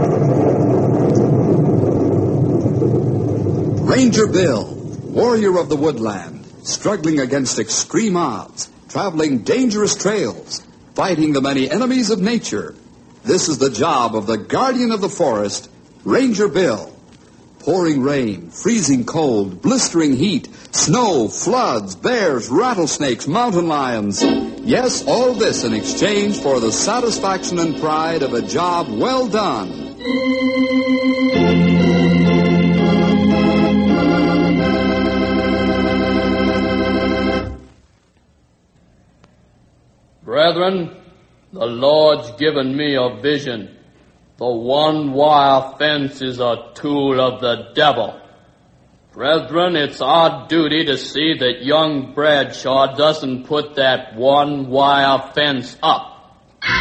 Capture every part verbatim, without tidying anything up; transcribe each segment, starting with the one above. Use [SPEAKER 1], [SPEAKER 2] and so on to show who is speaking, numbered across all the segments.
[SPEAKER 1] Ranger Bill, warrior of the woodland, struggling against extreme odds, traveling dangerous trails, fighting the many enemies of nature. This is the job of the guardian of the forest, Ranger Bill. Pouring rain, freezing cold, blistering heat, snow, floods, bears, rattlesnakes, mountain lions. Yes, all this in exchange for the satisfaction and pride of a job well done.
[SPEAKER 2] Brethren, the Lord's given me a vision. The one-wire fence is a tool of the devil. Brethren, it's our duty to see that young Bradshaw doesn't put that one-wire fence up.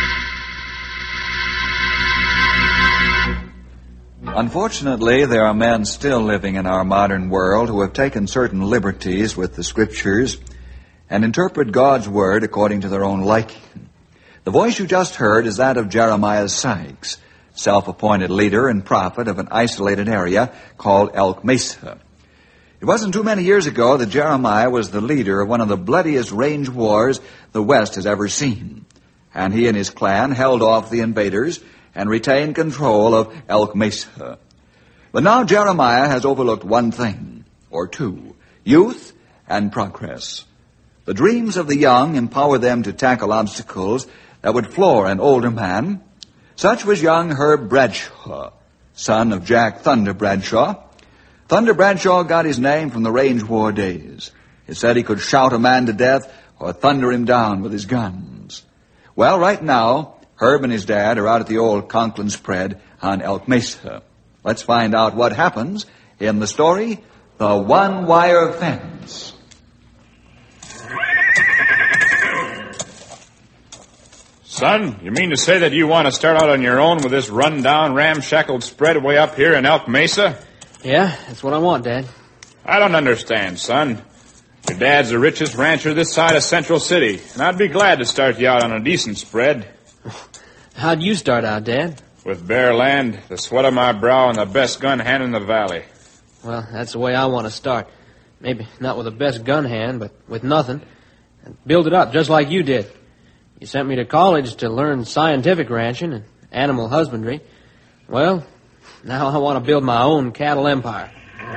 [SPEAKER 3] Unfortunately, there are men still living in our modern world who have taken certain liberties with the Scriptures and interpret God's Word according to their own liking. The voice you just heard is that of Jeremiah Sykes, self-appointed leader and prophet of an isolated area called Elk Mesa. It wasn't too many years ago that Jeremiah was the leader of one of the bloodiest range wars the West has ever seen, and he and his clan held off the invaders and retained control of Elk Mesa. But now Jeremiah has overlooked one thing, or two, youth and progress. The dreams of the young empower them to tackle obstacles that would floor an older man. Such was young Herb Bradshaw, son of Jack Thunder Bradshaw. Thunder Bradshaw got his name from the range war days. It said he could shout a man to death or thunder him down with his guns. Well, right now, Herb and his dad are out at the old Conklin spread on Elk Mesa. Let's find out what happens in the story, The One-Wire Fence.
[SPEAKER 4] Son, you mean to say that you want to start out on your own with this run-down, ramshackled spread way up here in Elk Mesa?
[SPEAKER 5] Yeah, that's what I want, Dad.
[SPEAKER 4] I don't understand, son. Your dad's the richest rancher this side of Central City, and I'd be glad to start you out on a decent spread.
[SPEAKER 5] How'd you start out, Dad?
[SPEAKER 4] With bare land, the sweat of my brow, and the best gun hand in the valley.
[SPEAKER 5] Well, that's the way I want to start. Maybe not with the best gun hand, but with nothing. And build it up just like you did. You sent me to college to learn scientific ranching and animal husbandry. Well, now I want to build my own cattle empire.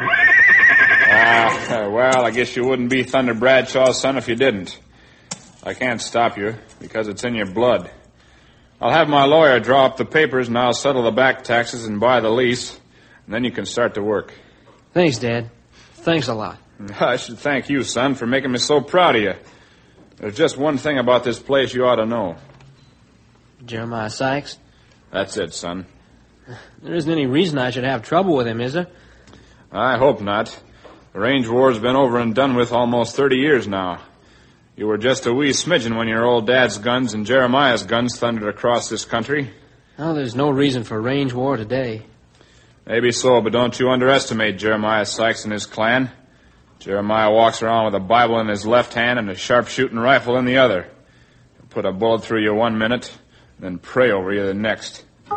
[SPEAKER 4] Ah, well, I guess you wouldn't be Thunder Bradshaw's son if you didn't. I can't stop you, because it's in your blood. I'll have my lawyer draw up the papers, and I'll settle the back taxes and buy the lease, and then you can start to work.
[SPEAKER 5] Thanks, Dad. Thanks a lot.
[SPEAKER 4] I should thank you, son, for making me so proud of you. There's just one thing about this place you ought to know.
[SPEAKER 5] Jeremiah Sykes?
[SPEAKER 4] That's it, son.
[SPEAKER 5] There isn't any reason I should have trouble with him, is there?
[SPEAKER 4] I hope not. The range war's been over and done with almost thirty years now. You were just a wee smidgen when your old dad's guns and Jeremiah's guns thundered across this country.
[SPEAKER 5] Oh, there's no reason for range war today.
[SPEAKER 4] Maybe so, but don't you underestimate Jeremiah Sykes and his clan. Jeremiah walks around with a Bible in his left hand and a sharpshooting rifle in the other. He'll put a bullet through you one minute, then pray over you the next.
[SPEAKER 6] Uh,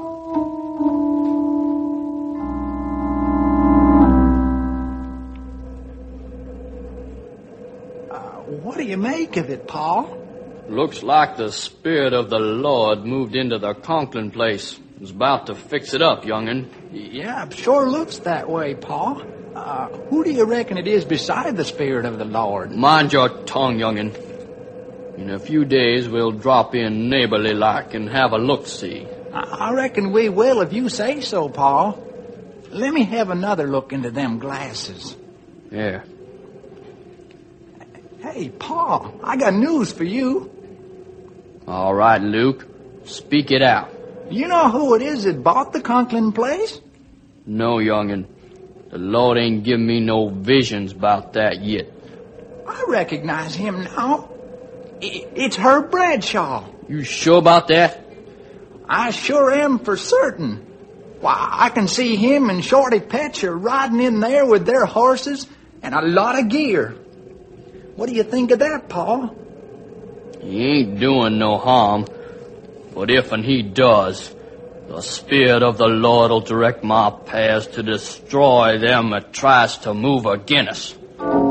[SPEAKER 6] what do you make of it, Pa?
[SPEAKER 2] Looks like the Spirit of the Lord moved into the Conklin place. Was about to fix it up, young'un.
[SPEAKER 6] Yeah, sure looks that way, Pa. Uh, who do you reckon it is beside the Spirit of the Lord?
[SPEAKER 2] Mind your tongue, young'un. In a few days, we'll drop in neighborly-like and have a look-see.
[SPEAKER 6] I reckon we will if you say so, Pa. Let me have another look into them glasses.
[SPEAKER 2] Yeah.
[SPEAKER 6] Hey, Pa, I got news for you.
[SPEAKER 2] All right, Luke. Speak it out.
[SPEAKER 6] You know who it is that bought the Conklin place?
[SPEAKER 2] No, young'un. The Lord ain't given me no visions about that yet.
[SPEAKER 6] I recognize him now. It's Herb Bradshaw.
[SPEAKER 2] You sure about that?
[SPEAKER 6] I sure am for certain. Why, I can see him and Shorty Petcher riding in there with their horses and a lot of gear. What do you think of that, Pa?
[SPEAKER 2] He ain't doing no harm. But if and he does, The Spirit of the Lord will direct my paths to destroy them that tries to move against us.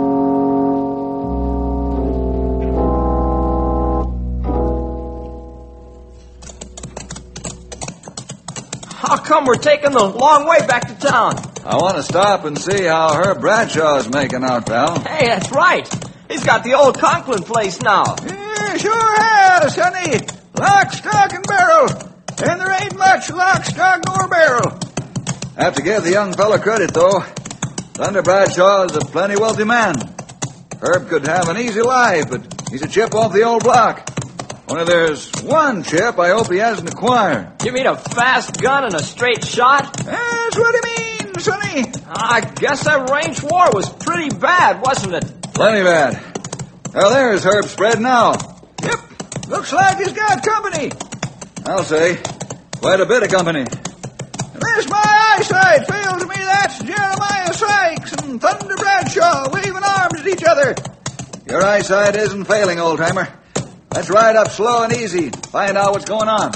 [SPEAKER 7] How come we're taking the long way back to town?
[SPEAKER 3] I want to stop and see how Herb Bradshaw's making out, pal.
[SPEAKER 7] Hey, that's right. He's got the old Conklin place now.
[SPEAKER 6] Yeah, sure has, sonny. Lock, stock, and barrel. And there ain't much lock, stock, nor barrel.
[SPEAKER 3] Have to give the young fellow credit, though. Thunder Bradshaw is a plenty wealthy man. Herb could have an easy life, but he's a chip off the old block. Only there's one chip I hope he hasn't acquired.
[SPEAKER 7] You mean a fast gun and a straight shot?
[SPEAKER 6] That's what he means, sonny.
[SPEAKER 7] I guess that range war was pretty bad, wasn't it?
[SPEAKER 3] Plenty bad. Well, there's Herb spread now.
[SPEAKER 6] Yep, looks like he's got company.
[SPEAKER 3] I'll say, quite a bit of company.
[SPEAKER 6] Unless my eyesight fails me, that's Jeremiah Sykes and Thunder Bradshaw waving arms at each other.
[SPEAKER 3] Your eyesight isn't failing, old-timer. Let's ride up slow and easy, find out what's going on.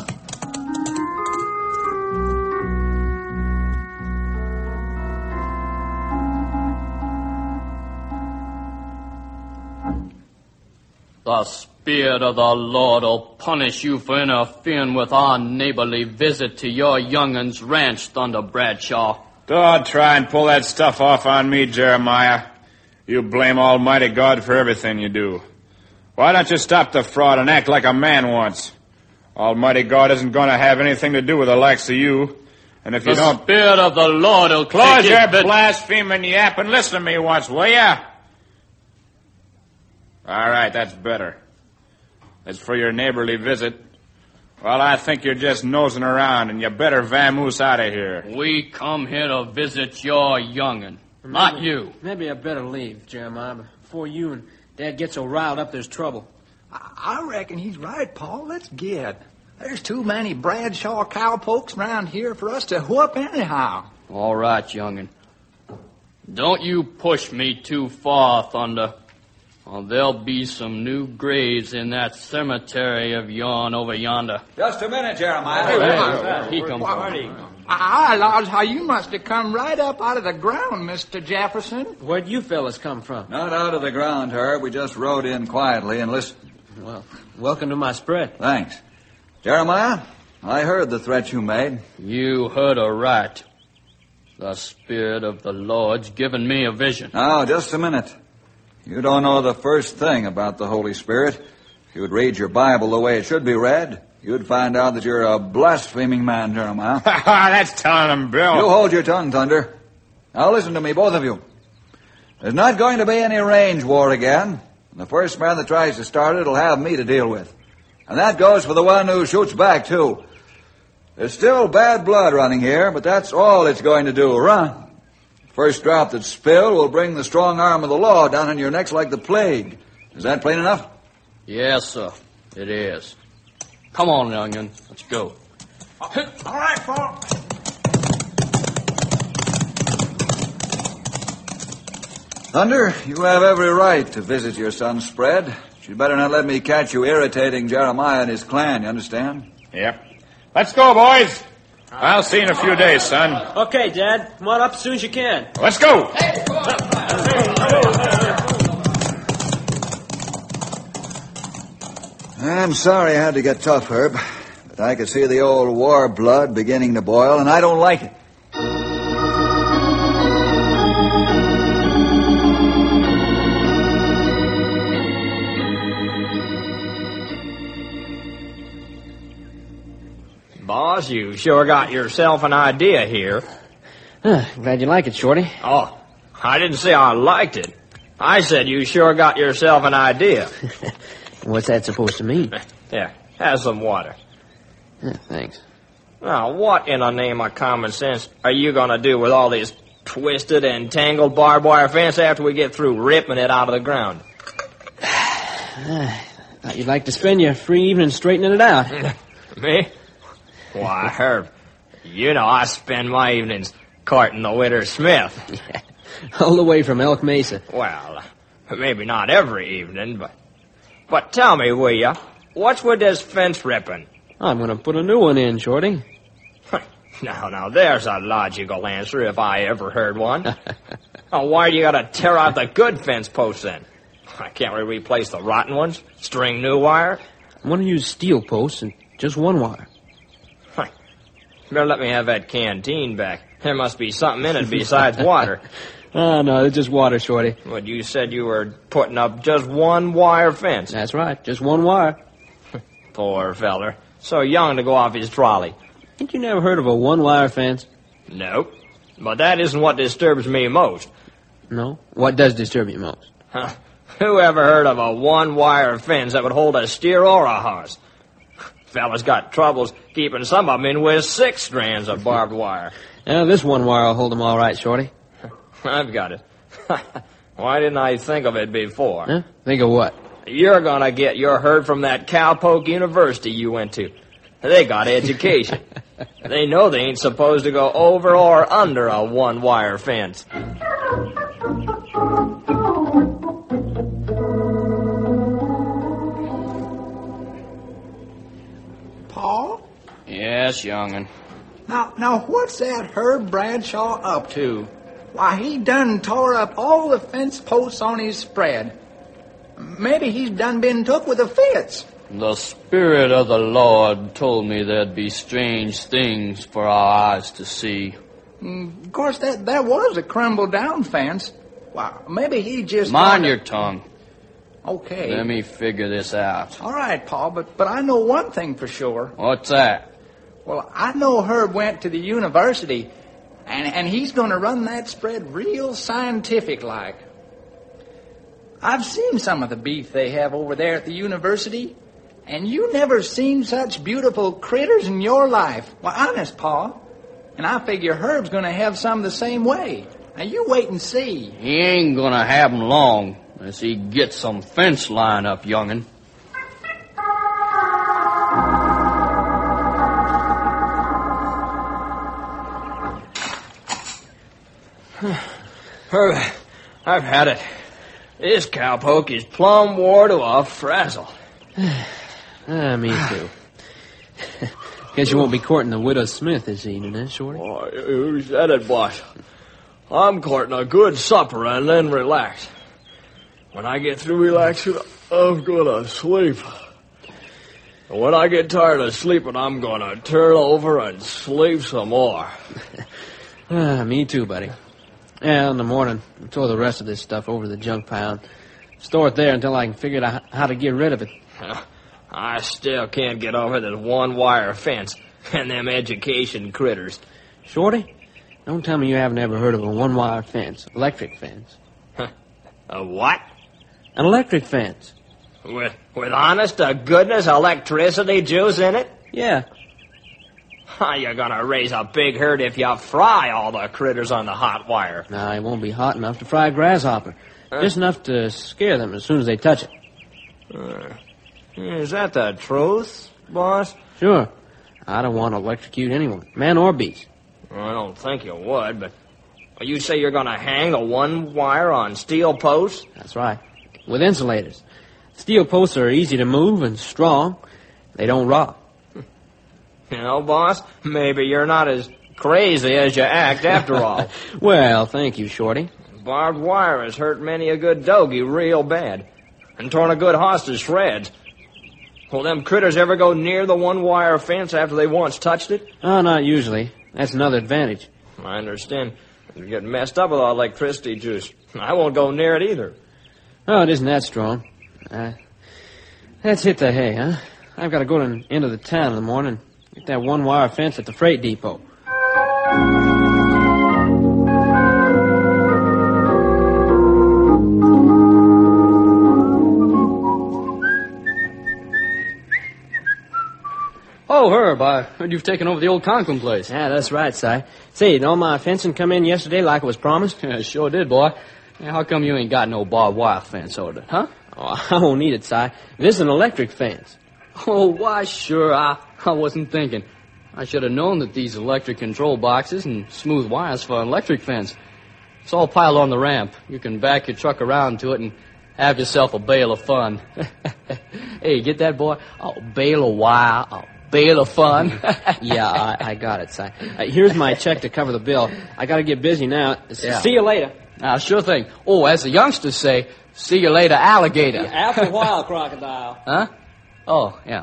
[SPEAKER 2] The Spirit of the Lord will punish you for interfering with our neighborly visit to your young'un's ranch, Thunder Bradshaw.
[SPEAKER 4] Don't try and pull that stuff off on me, Jeremiah. You blame Almighty God for everything you do. Why don't you stop the fraud and act like a man once? Almighty God isn't going to have anything to do with the likes of you. And if you
[SPEAKER 2] The
[SPEAKER 4] don't...
[SPEAKER 2] Spirit of the Lord will
[SPEAKER 4] Close
[SPEAKER 2] take
[SPEAKER 4] your
[SPEAKER 2] it, but...
[SPEAKER 4] blaspheming yap and listen to me once, will ya? All right, that's better. As for your neighborly visit, well, I think you're just nosing around, and you better vamoose out of here.
[SPEAKER 2] We come here to visit your young'un, not you.
[SPEAKER 5] Maybe I better leave, Jeremiah, before you and Dad get so riled up there's trouble.
[SPEAKER 6] I reckon he's right, Paul. Let's get. There's too many Bradshaw cowpokes around here for us to whoop anyhow.
[SPEAKER 2] All right, young'un. Don't you push me too far, Thunder. Or there'll be some new graves in that cemetery of yourn over yonder.
[SPEAKER 3] Just a minute, Jeremiah.
[SPEAKER 2] Hey, he comes on.
[SPEAKER 6] I allows how you must have come right up out of the ground, Mister Jefferson.
[SPEAKER 5] Where'd you fellas come from?
[SPEAKER 3] Not out of the ground, Herb. We just rode in quietly and listened.
[SPEAKER 5] Well, welcome to my spread.
[SPEAKER 3] Thanks. Jeremiah, I heard the threat you made.
[SPEAKER 2] You heard her right. The Spirit of the Lord's given me a vision.
[SPEAKER 3] Now, just a minute. You don't know the first thing about the Holy Spirit. If you would read your Bible the way it should be read, you'd find out that you're a blaspheming man, Jeremiah.
[SPEAKER 4] That's telling him, Bill.
[SPEAKER 3] You hold your tongue, Thunder. Now listen to me, both of you. There's not going to be any range war again. The first man that tries to start it will have me to deal with. And that goes for the one who shoots back, too. There's still bad blood running here, but that's all it's going to do, run. First drop that's spilled will bring the strong arm of the law down on your necks like the plague. Is that plain enough?
[SPEAKER 2] Yes, sir. It is. Come on, young'un. Let's go.
[SPEAKER 6] All right, Paul.
[SPEAKER 3] Thunder, you have every right to visit your son's spread. But you'd better not let me catch you irritating Jeremiah and his clan, you understand?
[SPEAKER 4] Yep. Let's go, boys. I'll see you in a few days, son.
[SPEAKER 5] Okay, Dad. Come on up as soon as you can.
[SPEAKER 4] Let's go.
[SPEAKER 3] I'm sorry I had to get tough, Herb. But I could see the old war blood beginning to boil, and I don't like it.
[SPEAKER 7] Boss, you sure got yourself an idea here.
[SPEAKER 5] Huh, glad you like it, Shorty.
[SPEAKER 7] Oh, I didn't say I liked it. I said you sure got yourself an idea.
[SPEAKER 5] What's that supposed to mean?
[SPEAKER 7] Here, have some water.
[SPEAKER 5] Yeah, thanks.
[SPEAKER 7] Now, what in the name of common sense are you going to do with all this twisted and tangled barbed wire fence after we get through ripping it out of the ground?
[SPEAKER 5] Thought you'd like to spend your free evening straightening it out.
[SPEAKER 7] Me? Why, Herb, you know I spend my evenings courting the Widow Smith.
[SPEAKER 5] Yeah, all the way from Elk Mesa.
[SPEAKER 7] Well, maybe not every evening, but... But tell me, will ya, what's with this fence ripping?
[SPEAKER 5] I'm going to put a new one in, Shorty.
[SPEAKER 7] Now, now, there's a logical answer if I ever heard one. Now, why do you gotta tear out the good fence posts then? Can't we replace the rotten ones? String new wire?
[SPEAKER 5] I want to use steel posts and just one wire.
[SPEAKER 7] Better let me have that canteen back. There must be something in it besides water.
[SPEAKER 5] Oh, no, it's just water, Shorty.
[SPEAKER 7] But you said you were putting up just one wire fence.
[SPEAKER 5] That's right, just one wire.
[SPEAKER 7] Poor feller. So young to go off his trolley.
[SPEAKER 5] Ain't you never heard of a one-wire fence?
[SPEAKER 7] Nope. But that isn't what disturbs me most.
[SPEAKER 5] No? What does disturb you most?
[SPEAKER 7] Huh. Who ever heard of a one-wire fence that would hold a steer or a horse? Fella's got troubles keeping some of them in with six strands of barbed wire.
[SPEAKER 5] Yeah, this one wire will hold them all right, Shorty.
[SPEAKER 7] I've got it. Why didn't I think of it before?
[SPEAKER 5] Huh? Think of what?
[SPEAKER 7] You're gonna get your herd from that cowpoke university you went to. They got education. They know they ain't supposed to go over or under a one-wire fence.
[SPEAKER 6] Paul?
[SPEAKER 2] Yes, young'un.
[SPEAKER 6] Now, now, what's that Herb Bradshaw up to? Why, he done tore up all the fence posts on his spread. Maybe he's done been took with a fits.
[SPEAKER 2] The Spirit of the Lord told me there'd be strange things for our eyes to see.
[SPEAKER 6] Mm, of course, that, that was a crumbled-down fence. Why, maybe he just...
[SPEAKER 2] Mind
[SPEAKER 6] wanted-
[SPEAKER 2] your tongue.
[SPEAKER 6] Okay.
[SPEAKER 2] Let me figure this out.
[SPEAKER 6] All right, Paul, but, but I know one thing for sure.
[SPEAKER 2] What's that?
[SPEAKER 6] Well, I know Herb went to the university, and, and he's going to run that spread real scientific-like. I've seen some of the beef they have over there at the university, and you never seen such beautiful critters in your life. Well, honest, Paul. And I figure Herb's going to have some the same way. Now, you wait and see.
[SPEAKER 2] He ain't gonna have 'em long unless he gets some fence line up, young'un.
[SPEAKER 7] Herb, I've had it. This cowpoke is plumb wore to a frazzle.
[SPEAKER 5] Ah, me too. Guess you won't be courting the Widow Smith this evening, eh, Shorty?
[SPEAKER 7] Oh, who said it, boss? I'm courting a good supper and then relax. When I get through relaxing, I'm gonna sleep. And when I get tired of sleeping, I'm gonna turn over and sleep some more.
[SPEAKER 5] Ah, me too, buddy. Yeah, in the morning, I'll throw the rest of this stuff over to the junk pile and store it there until I can figure out how to get rid of it.
[SPEAKER 7] I still can't get over that one-wire fence and them education critters.
[SPEAKER 5] Shorty, don't tell me you haven't ever heard of a one-wire fence, electric fence.
[SPEAKER 7] A what?
[SPEAKER 5] An electric fence.
[SPEAKER 7] With, with honest-to-goodness electricity juice in it?
[SPEAKER 5] Yeah.
[SPEAKER 7] You're gonna raise a big herd if you fry all the critters on the hot wire.
[SPEAKER 5] Nah, it won't be hot enough to fry a grasshopper. Uh, Just enough to scare them as soon as they touch it.
[SPEAKER 7] Uh, is that the truth, boss?
[SPEAKER 5] Sure. I don't want to electrocute anyone, man or beast.
[SPEAKER 7] Well, I don't think you would, but you say you're gonna hang the one wire on steel posts?
[SPEAKER 5] That's right. With insulators. Steel posts are easy to move and strong. They don't rot.
[SPEAKER 7] You know, boss, maybe you're not as crazy as you act after all.
[SPEAKER 5] Well, thank you, Shorty.
[SPEAKER 7] Barbed wire has hurt many a good doggy real bad and torn a good horse to shreds. Will them critters ever go near the one-wire fence after they once touched it?
[SPEAKER 5] Oh, not usually. That's another advantage.
[SPEAKER 7] I understand. You get messed up with all electricity juice. I won't go near it either.
[SPEAKER 5] Oh, it isn't that strong. Uh, let's hit the hay, huh? I've got to go to, into the town in the morning. Get that one-wire fence at the freight depot.
[SPEAKER 2] Oh, Herb, I heard you've taken over the old Conklin place.
[SPEAKER 5] Yeah, that's right, Si. Say, did all my fencing come in yesterday like it was promised?
[SPEAKER 2] Yeah, sure did, boy. Now, how come you ain't got no barbed wire fence ordered, huh?
[SPEAKER 5] Oh, I won't need it, Si. This is an electric fence.
[SPEAKER 2] Oh, why, sure, I, I wasn't thinking. I should have known that these electric control boxes and smooth wires for an electric fence. It's all piled on the ramp. You can back your truck around to it and have yourself a bale of fun. Hey, get that, boy? A bale of wire, a
[SPEAKER 7] bale of fun.
[SPEAKER 5] Yeah, I, I got it, Si. Uh, here's my check to cover the bill. I gotta get busy now. S-
[SPEAKER 7] Yeah.
[SPEAKER 5] See you later.
[SPEAKER 7] Now, sure thing. Oh, as the youngsters say, see you later, alligator.
[SPEAKER 5] After a while, crocodile.
[SPEAKER 7] Huh? Oh, yeah.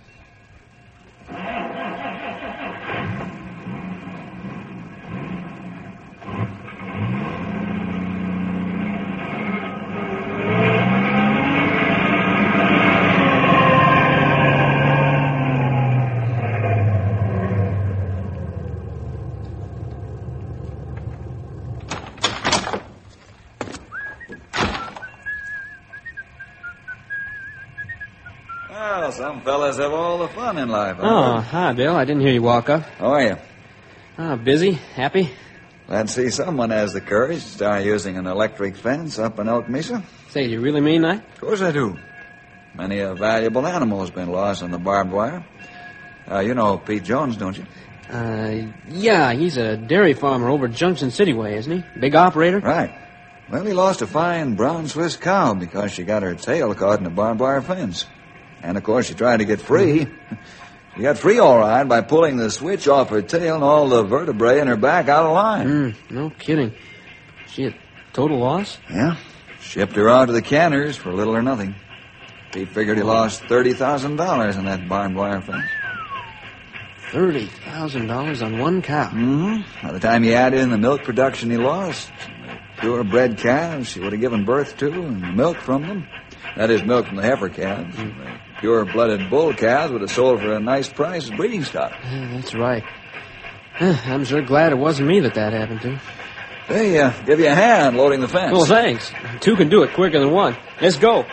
[SPEAKER 3] Well, some fellas have all the fun in life, huh?
[SPEAKER 5] Oh, hi, Bill. I didn't hear you walk up.
[SPEAKER 3] How are you?
[SPEAKER 5] Oh, busy? Happy?
[SPEAKER 3] Glad to see someone has the courage to start using an electric fence up in Elk Mesa.
[SPEAKER 5] Say, you really mean that?
[SPEAKER 3] Of course I do. Many a valuable animal has been lost on the barbed wire. Uh, you know Pete Jones, don't you?
[SPEAKER 5] Uh, yeah, he's a dairy farmer over Junction City way, isn't he? Big operator?
[SPEAKER 3] Right. Well, he lost a fine brown Swiss cow because she got her tail caught in a barbed wire fence. And, of course, she tried to get free. She got free all right by pulling the switch off her tail and all the vertebrae in her back out of line.
[SPEAKER 5] Mm, no kidding. She a total loss?
[SPEAKER 3] Yeah. Shipped her out to the canners for little or nothing. Pete figured he lost thirty thousand dollars in that barbed wire fence.
[SPEAKER 5] thirty thousand dollars on one cow.
[SPEAKER 3] Mm-hmm. By the time he added in the milk production he lost, the purebred calves she would have given birth to and the milk from them, that is milk from the heifer calves, mm. the pure-blooded bull calves would have sold for a nice price as breeding stock.
[SPEAKER 5] Yeah, that's right. I'm sure glad it wasn't me that that happened to.
[SPEAKER 3] They uh, give you a hand loading the fence.
[SPEAKER 5] Well, thanks. Two can do it quicker than one. Let's go.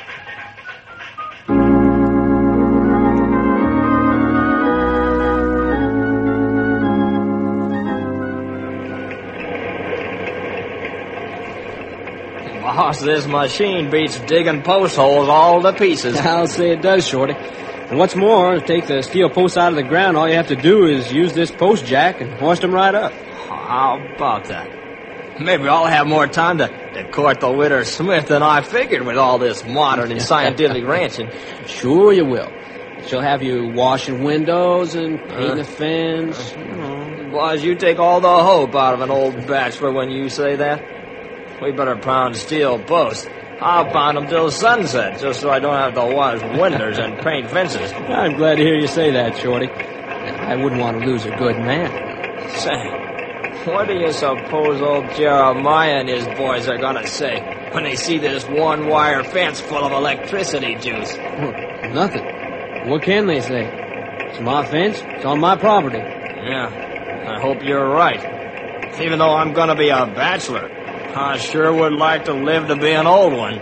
[SPEAKER 7] Boss, this machine beats digging post holes all to pieces.
[SPEAKER 5] I'll say it does, Shorty. And what's more, to take the steel posts out of the ground, all you have to do is use this post jack and hoist them right up.
[SPEAKER 7] How about that? Maybe I'll have more time to, to court the widow Smith than I figured with all this modern and scientific ranching.
[SPEAKER 5] Sure you will. She'll have you washing windows and painting uh, the fence.
[SPEAKER 7] Uh, you know. Boss, you take all the hope out of an old bachelor when you say that. We better pound steel posts. I'll pound them till sunset, just so I don't have to wash windows and paint fences.
[SPEAKER 5] I'm glad to hear you say that, Shorty. I wouldn't want to lose a good man.
[SPEAKER 7] Say, what do you suppose old Jeremiah and his boys are going to say when they see this one-wire fence full of electricity juice?
[SPEAKER 5] Well, nothing. What can they say? It's my fence. It's on my property.
[SPEAKER 7] Yeah, I hope you're right. Even though I'm going to be a bachelor, I sure would like to live to be an old one.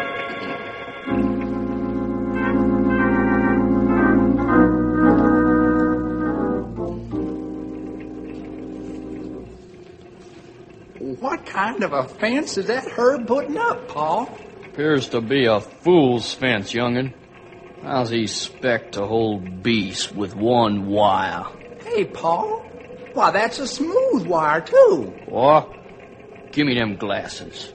[SPEAKER 6] What kind of a fence is that Herb putting up, Paul?
[SPEAKER 2] Appears to be a fool's fence, young'un. How's he expect to hold beasts with one wire?
[SPEAKER 6] Hey, Paul. Why, that's a smooth wire, too.
[SPEAKER 2] What? Give me them glasses.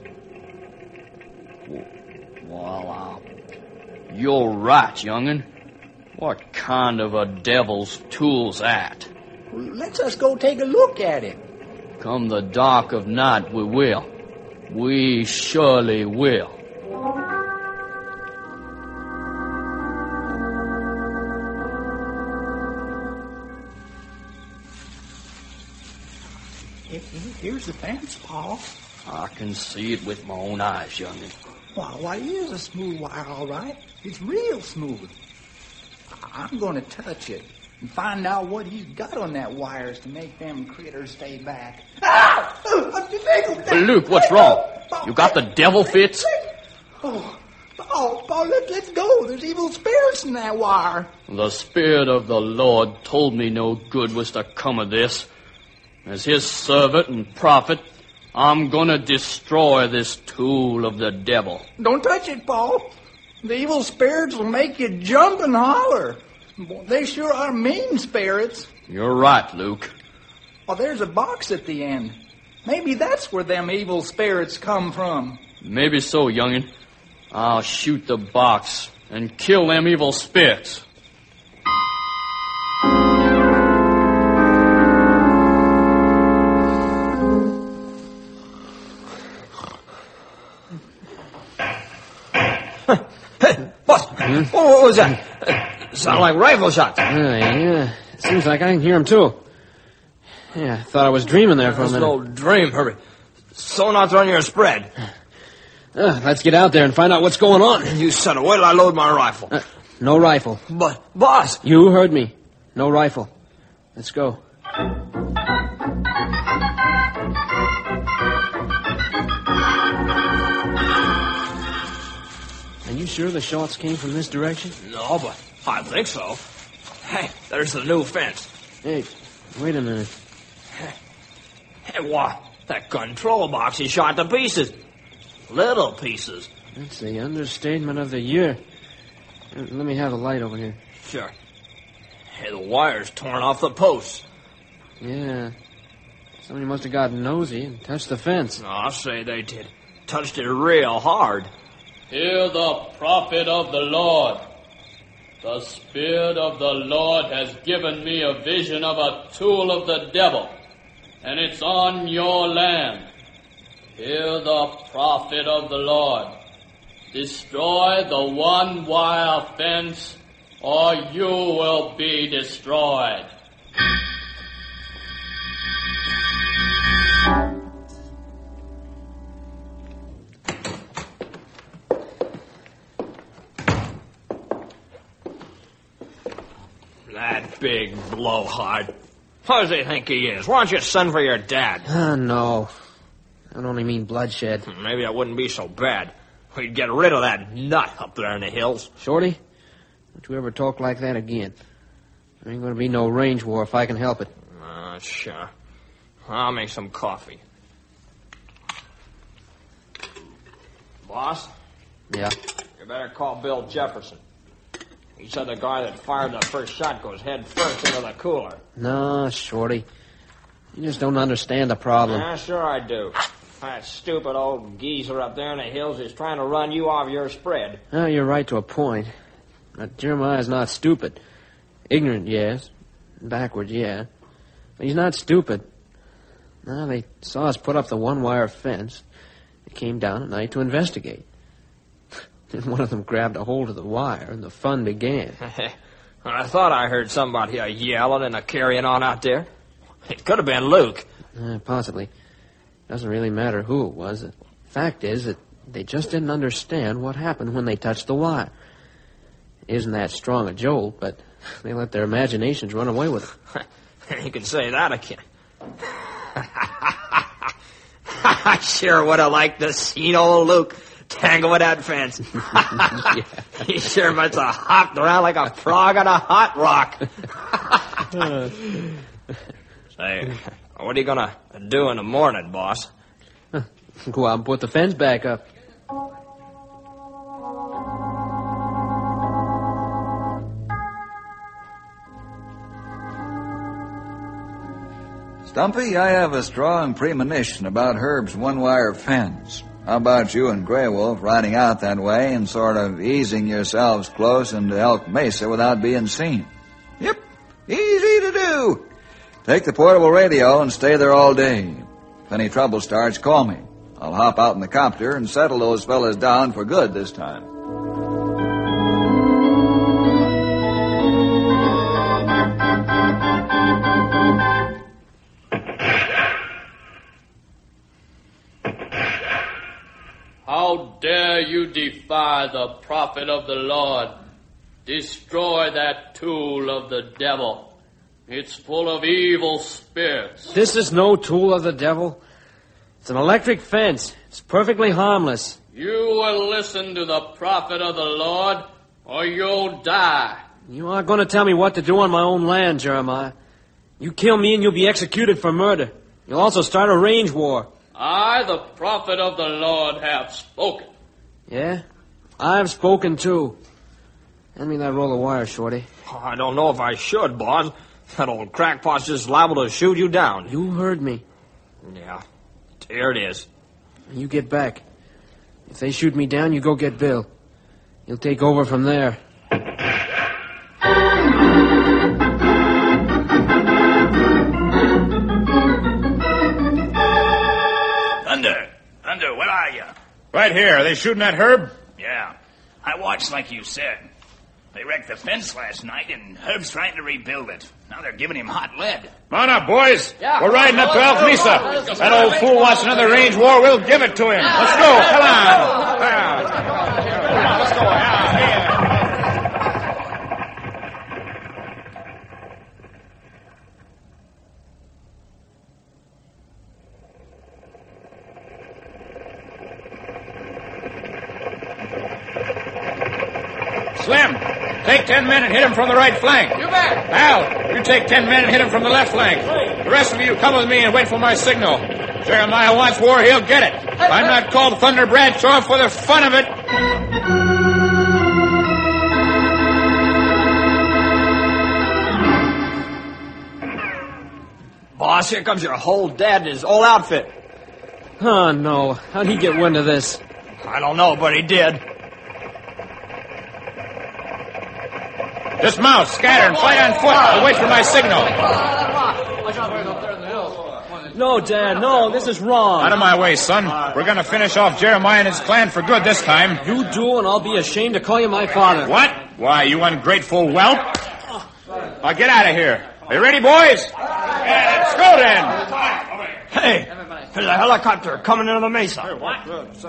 [SPEAKER 2] Well, uh, you're right, young'un. What kind of a devil's tool's that?
[SPEAKER 6] Let's us go take a look at it.
[SPEAKER 2] Come the dark of night we will. We surely will.
[SPEAKER 6] Here's the fence, Paul.
[SPEAKER 2] I can see it with my own eyes, young'un.
[SPEAKER 6] Why, why, it is a smooth wire, all right. It's real smooth. I'm going to touch it and find out what he's got on that wires to make them critters stay back. Ah!
[SPEAKER 2] Luke, what's wrong? You got the devil fits?
[SPEAKER 6] Oh, Paul, Paul, let, let's go. There's evil spirits in that wire.
[SPEAKER 2] The Spirit of the Lord told me no good was to come of this. As his servant and prophet, I'm going to destroy this tool of the devil.
[SPEAKER 6] Don't touch it, Paul. The evil spirits will make you jump and holler. Boy, they sure are mean spirits.
[SPEAKER 2] You're right, Luke.
[SPEAKER 6] Oh, there's a box at the end. Maybe that's where them evil spirits come from.
[SPEAKER 2] Maybe so, young'un. I'll shoot the box and kill them evil spirits.
[SPEAKER 5] Hmm?
[SPEAKER 7] Oh, what was that? Uh, sounded like rifle shots.
[SPEAKER 5] Uh, yeah, seems like I can hear them, too. Yeah, I thought I was dreaming there for a
[SPEAKER 7] It's
[SPEAKER 5] minute.
[SPEAKER 7] no dream, Herbie. Someone out there on your spread.
[SPEAKER 5] Uh, let's get out there and find out what's going on.
[SPEAKER 7] You son of, wait till I load my rifle.
[SPEAKER 5] Uh, no rifle.
[SPEAKER 7] But, boss.
[SPEAKER 5] You heard me. No rifle. Let's go. Are you sure the shots came from this direction?
[SPEAKER 7] No, but I think so. Hey, there's the new fence.
[SPEAKER 5] Hey, wait a minute.
[SPEAKER 7] Hey, what? That control box is shot to pieces. Little pieces.
[SPEAKER 5] That's the understatement of the year. Uh, Let me have a light over here.
[SPEAKER 7] Sure. Hey, the wire's torn off the posts.
[SPEAKER 5] Yeah. Somebody must have got nosy and touched the fence.
[SPEAKER 7] Oh, I'll say they did. Touched it real hard.
[SPEAKER 2] Hear the prophet of the Lord. The Spirit of the Lord has given me a vision of a tool of the devil, and it's on your land. Hear the prophet of the Lord. Destroy the one-wire fence, or you will be destroyed.
[SPEAKER 7] That big blowhard. How does he think he is? Why don't you send for your dad?
[SPEAKER 5] Oh, no. I don't only mean bloodshed.
[SPEAKER 7] Maybe that wouldn't be so bad. We'd get rid of that nut up there in the hills.
[SPEAKER 5] Shorty, don't you ever talk like that again. There ain't going to be no range war if I can help it.
[SPEAKER 7] Uh, sure. I'll make some coffee. Boss,
[SPEAKER 5] Yeah?
[SPEAKER 7] you better call Bill Jefferson. He said the guy that fired the first shot goes head first into the cooler.
[SPEAKER 5] No, Shorty. You just don't understand the problem.
[SPEAKER 7] Yeah, sure I do. That stupid old geezer up there in the hills is trying to run you off your spread.
[SPEAKER 5] Oh, you're right to a point. But Jeremiah's not stupid. Ignorant, yes. Backward, yeah. But he's not stupid. Now, they saw us put up the one-wire fence. They came down at night to investigate. Then one of them grabbed a hold of the wire, and the fun began.
[SPEAKER 7] I thought I heard somebody a yelling and a carrying on out there. It could have been Luke.
[SPEAKER 5] Uh, possibly. Doesn't really matter who it was. The fact is that they just didn't understand what happened when they touched the wire. It isn't that strong a jolt, but they let their imaginations run away with it.
[SPEAKER 7] You can say that again. I sure would have liked to seen old Luke tangle with that fence.
[SPEAKER 5] Yeah.
[SPEAKER 7] He sure must have hopped around like a frog on a hot rock. Say, what are you gonna do in the morning, boss?
[SPEAKER 5] Go out and put the fence back up.
[SPEAKER 3] Stumpy, I have a strong premonition about Herb's one-wire fence. How about you and Grey Wolf riding out that way and sort of easing yourselves close into Elk Mesa without being seen? Yep, easy to do. Take the portable radio and stay there all day. If any trouble starts, call me. I'll hop out in the copter and settle those fellas down for good this time.
[SPEAKER 2] How dare you defy the prophet of the Lord? Destroy that tool of the devil. It's full of evil spirits.
[SPEAKER 5] This is no tool of the devil. It's an electric fence. It's perfectly harmless.
[SPEAKER 2] You will listen to the prophet of the Lord, or you'll die.
[SPEAKER 5] You aren't going to tell me what to do on my own land, Jeremiah. You kill me and you'll be executed for murder. You'll also start a range war.
[SPEAKER 2] I, the prophet of the Lord, have spoken.
[SPEAKER 5] Yeah? I've spoken too. Hand me that roll of wire, Shorty.
[SPEAKER 7] Oh, I don't know if I should, boss. That old crackpot's just liable to shoot you down.
[SPEAKER 5] You heard me.
[SPEAKER 7] Yeah, here it is.
[SPEAKER 5] You get back. If they shoot me down, you go get Bill. He'll take over from there.
[SPEAKER 8] Thunder! Thunder, where are you?
[SPEAKER 4] Right here. Are they shooting at Herb?
[SPEAKER 8] Yeah. I watched like you said. They wrecked the fence last night, and Herb's trying to rebuild it. Now they're giving him hot lead.
[SPEAKER 4] Come on up, boys.
[SPEAKER 5] Yeah,
[SPEAKER 4] We're riding up to Elk Mesa. That old fool wants another range war. We'll give it to him. Let's go. Come on. Come on, let's go. Yeah, yeah. Slim, take ten men and hit him from the right flank.
[SPEAKER 5] You bet.
[SPEAKER 4] Al, you take ten men and hit him from the left flank. The rest of you come with me and wait for my signal. Jeremiah wants war, he'll get it. If I'm not called Thunder Bradshaw for the fun of it.
[SPEAKER 7] Boss, here comes your whole dad and his whole outfit.
[SPEAKER 5] Oh, no. How'd he get wind of this?
[SPEAKER 7] I don't know, but he did.
[SPEAKER 4] Dismount, scatter, and fight on foot. I'll wait for my signal.
[SPEAKER 7] No, Dad, no, this is wrong.
[SPEAKER 4] Out of my way, son. We're going to finish off Jeremiah and his clan for good this time.
[SPEAKER 5] You do, and I'll be ashamed to call you my father.
[SPEAKER 4] What? Why, you ungrateful whelp? I'll get out of here. Are you ready, boys? Yeah, let's go then.
[SPEAKER 7] Hey, there's a helicopter coming into the mesa.
[SPEAKER 4] What?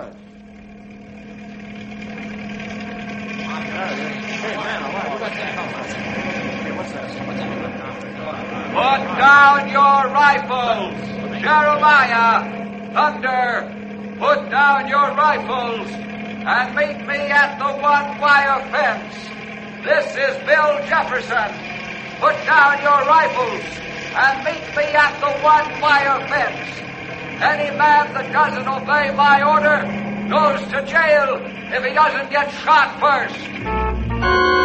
[SPEAKER 9] Put down your rifles! Jeremiah! Thunder! Put down your rifles and meet me at the one-wire fence. This is Bill Jefferson. Put down your rifles and meet me at the one-wire fence. Any man that doesn't obey my order goes to jail if he doesn't get shot first.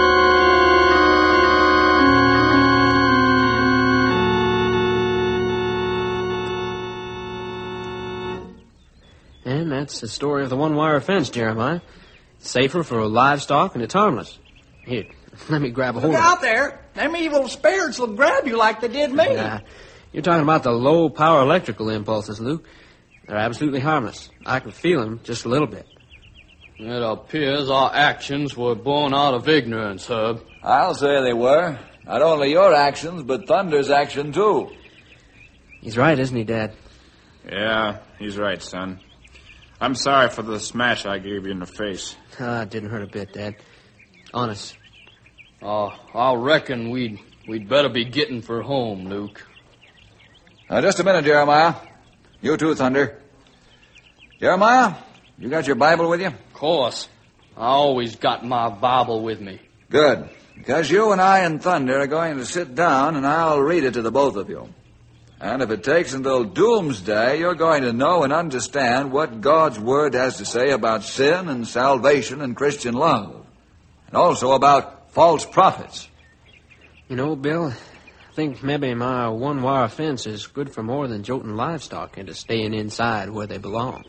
[SPEAKER 5] And that's the story of the one-wire fence, Jeremiah. It's safer for livestock, and it's harmless. Here, let me grab a hold
[SPEAKER 6] Look
[SPEAKER 5] of it.
[SPEAKER 6] out there. Them evil spirits will grab you like they did me.
[SPEAKER 5] Nah, you're talking about the low-power electrical impulses, Luke. They're absolutely harmless. I can feel them just a little bit.
[SPEAKER 2] It appears our actions were born out of ignorance, Herb.
[SPEAKER 3] I'll say they were. Not only your actions, but Thunder's action, too.
[SPEAKER 5] He's right, isn't he, Dad?
[SPEAKER 4] Yeah, he's right, son. I'm sorry for the smash I gave you in the face.
[SPEAKER 5] Ah, it didn't hurt a bit, Dad. Honest.
[SPEAKER 2] Uh, I reckon we'd, we'd better be getting for home, Luke.
[SPEAKER 3] Now, just a minute, Jeremiah. You too, Thunder. Jeremiah, you got your Bible with you?
[SPEAKER 2] Of course. I always got my Bible with me.
[SPEAKER 3] Good. Because you and I and Thunder are going to sit down, and I'll read it to the both of you. And if it takes until doomsday, you're going to know and understand what God's Word has to say about sin and salvation and Christian love. And also about false prophets.
[SPEAKER 5] You know, Bill, I think maybe my one-wire fence is good for more than jolting livestock into staying inside where they belong.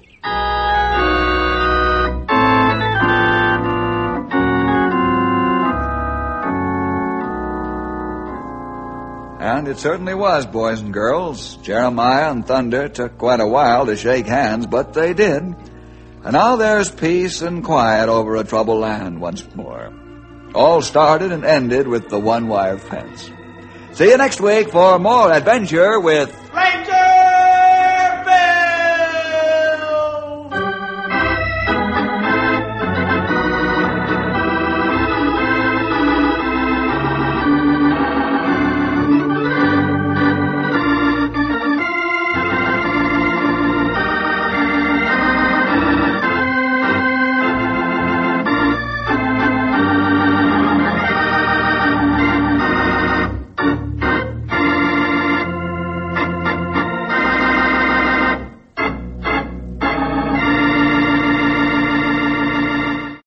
[SPEAKER 3] And it certainly was, boys and girls. Jeremiah and Thunder took quite a while to shake hands, but they did. And now there's peace and quiet over a troubled land once more. All started and ended with the one-wire fence. See you next week for more adventure with